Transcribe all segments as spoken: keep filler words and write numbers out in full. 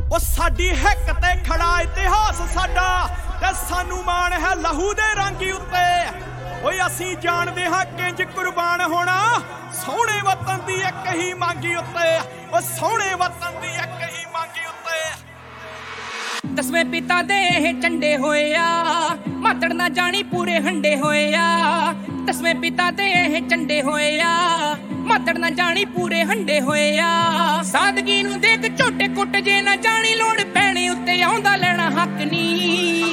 ਉਹ ਸਾਡੀ ਹਿੱਕ ਤੇ ਖੜਾ ਇਤਿਹਾਸ ਸਾਡਾ ਤੇ ਸਾਨੂੰ ਮਾਣ ਹੈ ਲਹੂ ਦੇ ਰਾਂਗੀ ਉੱਤੇ। ਓਏ ਅਸੀਂ ਜਾਣਦੇ ਹਾਂ ਕਿੰਜ ਕੁਰਬਾਨ ਹੋਣਾ ਸੋਹਣੇ ਵਤਨ ਦੀ ਇੱਕ ਹੀ ਮੰਗੀ ਉੱਤੇ। ਉਹ ਸੋਹਣੇ ਵਤਨ ਦੀ ਇੱਕ ਹੀ ਮੰਗੀ ਉੱਤੇ। ਦਸਵੇਂ ਪਿਤਾ ਦੇ ਇਹ ਝੰਡੇ ਹੋਏ ਆ ਮਾਤੜ ਨਾ ਜਾਣੀ ਪੂਰੇ ਹੰਡੇ ਹੋਏ ਆ। ਦਸਵੇਂ ਪਿਤਾ ਦੇ ਇਹ ਝੰਡੇ ਹੋਏ ਆ ਮਾਤੜ ਨਾ ਜਾਣੀ ਪੂਰੇ ਹੰਡੇ ਹੋਏ ਆ। ਸਾਦਗੀ ਨੂੰ ਦੇਖ ਝੋਟੇ ਕੁੱਟ ਜੇ ਨਾ ਜਾਣੀ ਲੋੜ ਪੈਣੇ ਉੱਤੇ ਆਉਂਦਾ ਲੈਣਾ ਹੱਕ ਨੀ।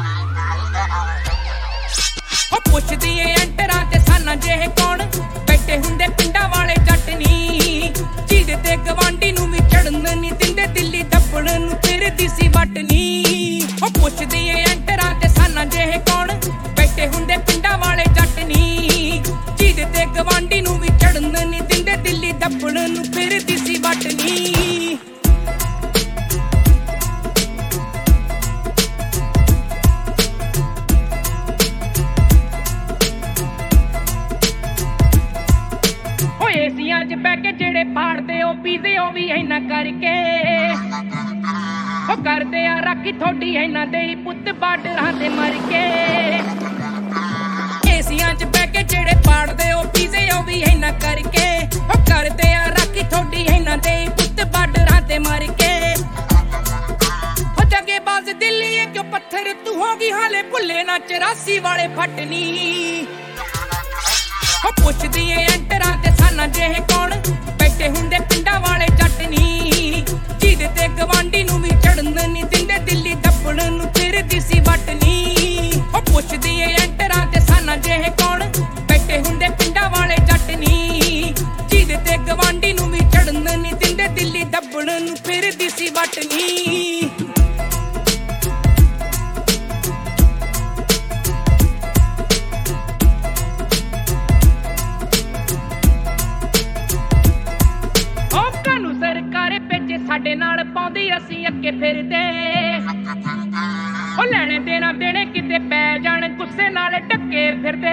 ਉਹ ਪੁੱਛਦੀ ਏ ਐਂਟਰਾਂ ਤੇ ਸਾਨਾ ਜਿਹੇ ਕੌਣ ਬੈਠੇ ਹੁੰਦੇ ਪਿੰਡਾਂ ਵਾਲੇ ਜੱਟ ਨੀ। ਜਿਹਦੇ ਤੇ ਗਵਾਂਢੀ ਨੂੰ ਵੀ ਚੜਨ ਨੀ ਦਿੰਦੇ ਦਿੱਲੀ ਦੱਬਣ ਨੂੰ ਫਿਰਦੀ ਸੀ ਵੱਟ ਨੀ। ਉਹ ਪੁੱਛਦੀ ਏ ਐਂਟਰਾਂ ਤੇ ਸਾਨਾ ਜਿਹੇ ਕੌਣ ਬੈਠੇ ਹੁੰਦੇ ਪਿੰਡਾਂ ਵਾਲੇ ਜੱਟ ਨੀ। ਜਿਹਦੇ ਤੇ ਗਵਾਂਢੀ ਨੂੰ ਵੀ ਚੜਨ ਨੀ ਦਿੰਦੇ ਦਿੱਲੀ ਦੱਬਣ ਨੂੰ ਫਿਰਦੀ ਸੀ ਵੱਟ ਨੀ। ਏਸੀਆਂ 'ਚ ਬਹਿ ਕੇ ਜਿਹੜੇ ਪਾੜਦੇ ਉਹ ਪੀਂਦੇ ਉਹ ਵੀ ਇਹਨਾਂ ਕਰਕੇ। ਉਹ ਕਰਦੇ ਆ ਰਾਖੀ ਥੋੜੀ ਇਹਨਾਂ ਦੇ ਹੀ ਪੁੱਤ ਬਾਰਡਰਾਂ ਤੇ ਮਰ ਕੇ। ਏਸੀਆਂ 'ਚ ਬਹਿ ਕੇ ਜਿਹੜੇ ਪਾੜਦੇ ਉਹ ਪੀਂਦੇ ਉਹ ਵੀ ਇਹਨਾਂ ਕਰਕੇ। ਉਹ ਕਰਦੇ ਆ ਰਾਖੀ ਥੋੜੀ ਇਹਨਾਂ ਦੇ ਹੀ ਪੁੱਤ ਬਾਰਡਰਾਂ ਤੇ ਮਰ ਕੇ। ਉਹ ਜਗੇ ਬਾਜ਼ ਦਿੱਲੀ ਕਿਉਂ ਪੱਥਰ ਤੂੰ ਹੋ ਗਈ ਹਾਲੇ ਭੁੱਲੇ ਨਾ ਚੁਰਾਸੀ ਵਾਲੇ ਫੱਟ ਨੀ। ਉਹ ਪੁੱਛਦੀ ਏ ਐਂਟਰਾਂ ਤੇ ਸਾਨਾ ਜਿਹੇ ਕੌਣ ਬੈਠੇ ਹੁੰਦੇ ਪਿੰਡਾਂ ਵਾਲੇ ਜੱਟ ਨੀ। ਜਿਹਦੇ ਤੇ ਗਵਾਂਢੀ ਨੂੰ ਵੀ ਚੜਨ ਨੀ ਦਿੰਦੇ ਦਿੱਲੀ ਦੱਬਣ ਨੂੰ ਫਿਰਦੀ ਸੀ ਵੱਟ ਨੀ। ਉਹ ਪੁੱਛਦੀ ਏ ਐਂਟਰਾਂ ਤੇ ਸਾਨਾ ਜਿਹੇ ਕੌਣ ਬੈਠੇ ਹੁੰਦੇ ਪਿੰਡਾਂ ਵਾਲੇ ਜੱਟ ਨੀ। ਜਿਹਦੇ ਤੇ ਗਵਾਂਢੀ ਨੂੰ ਵੀ ਚੜਨ ਨੀ ਦਿੰਦੇ ਦਿੱਲੀ ਦੱਬਣ ਨੂੰ ਫਿਰਦੀ ਸੀ ਵੱਟ ਨੀ। ਸਾਡੇ ਨਾਲ ਪਾਉਂਦੀ ਅਸੀਂ ਅੱਗੇ ਫਿਰਦੇ। ਉਹ ਲੈਣੇ ਦੇਣਾ ਦੇਣੇ ਕਿਤੇ ਪੈ ਜਾਣ ਗੁੱਸੇ ਨਾਲ ਢੱਕੇ ਫਿਰਦੇ।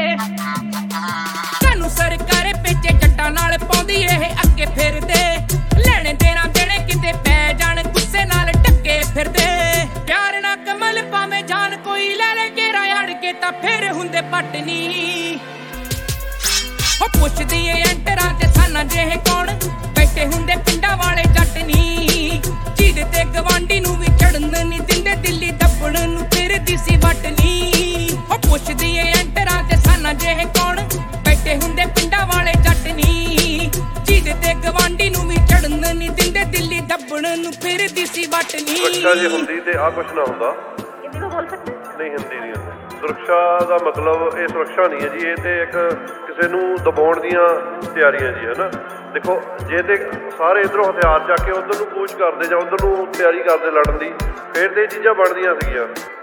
ਸਾਨੂੰ ਸਰਕਾਰੇ ਪਿੱਛੇ ਜੱਟਾਂ ਨਾਲ ਪਾਉਂਦੀ ਇਹ ਅੱਗੇ ਫਿਰਦੇ। ਲੈਣੇ ਦੇਣਾ ਦੇਣੇ ਕਿਤੇ ਪੈ ਜਾਣ ਗੁੱਸੇ ਨਾਲ ਢੱਕੇ ਫਿਰਦੇ। ਪਿਆਰ ਨਾ ਕਮਲ ਭਾਵੇਂ ਜਾਨ ਕੋਈ ਲੈ ਲੈ ਘੇਰਾ ਅੜ ਕੇ ਤਾਂ ਫਿਰ ਹੁੰਦੇ ਪੱਟ ਨੀ। ਉਹ ਪੁੱਛਦੀ ਏ ਐਂਟਰਾਂ ਤੇ ਸਾਨਾ ਜਿਹੇ ਕੌਣ ਬੈਠੇ ਹੁੰਦੇ ਪਿੰਡਾਂ ਵਾਲੇ ਜੱਟ ਨੀ। ਜਿਹਦੇ ਤੇ ਗਵਾਂਢੀ ਨੂੰ ਵੀ ਚੜਨ ਨੀ ਦਿੰਦੇ ਦਿੱਲੀ ਦੱਬਣ ਨੂੰ ਫਿਰਦੀ ਸੀ ਵੱਟ ਨੀ। ਉਹ ਪੁੱਛਦੀ ਏ ਐਂਟਰਾਂ ਤੇ ਸਾਨਾ ਜਿਹੇ ਕੌਣ ਬੈਠੇ ਹੁੰਦੇ ਪਿੰਡਾਂ ਵਾਲੇ ਜੱਟ ਨੀ। ਜਿਹਦੇ ਤੇ ਗਵਾਂਢੀ ਨੂੰ ਵੀ ਚੜਨ ਨੀ ਦਿੰਦੇ ਦਿੱਲੀ ਦੱਬਣ ਨੂੰ ਫਿਰਦੀ ਸੀ ਵੱਟ ਨੀ। ਸੁਰੱਖਿਆ ਜੇ ਹੁੰਦੀ ਤੇ ਆਹ ਕੁਛ ਨਾ ਹੁੰਦਾ। ਨਹੀਂ ਹਿੰਦੀ ਨਹੀਂ ਹੁੰਦੀ। ਸੁਰੱਖਿਆ ਦਾ ਮਤਲਬ ਇਹ ਸੁਰੱਖਿਆ ਨਹੀਂ ਹੈ ਜੀ, ਇਹ ਤੇ ਇੱਕ ਕਿਸੇ ਨੂੰ ਦਬਾਉਣ ਦੀਆਂ ਤਿਆਰੀਆਂ ਜੀ ਹੈ ਨਾ। ਦੇਖੋ ਜੇ ਤੇ ਸਾਰੇ ਇੱਧਰੋਂ ਹਥਿਆਰ ਚੱਕ ਕੇ ਉੱਧਰ ਨੂੰ ਕੂਚ ਕਰਦੇ ਜਾਂ ਉੱਧਰ ਨੂੰ ਤਿਆਰੀ ਕਰਦੇ ਲੜਨ ਦੀ, ਫਿਰ ਤੇ ਇਹ ਚੀਜ਼ਾਂ ਬਣਦੀਆਂ ਸੀਗੀਆਂ।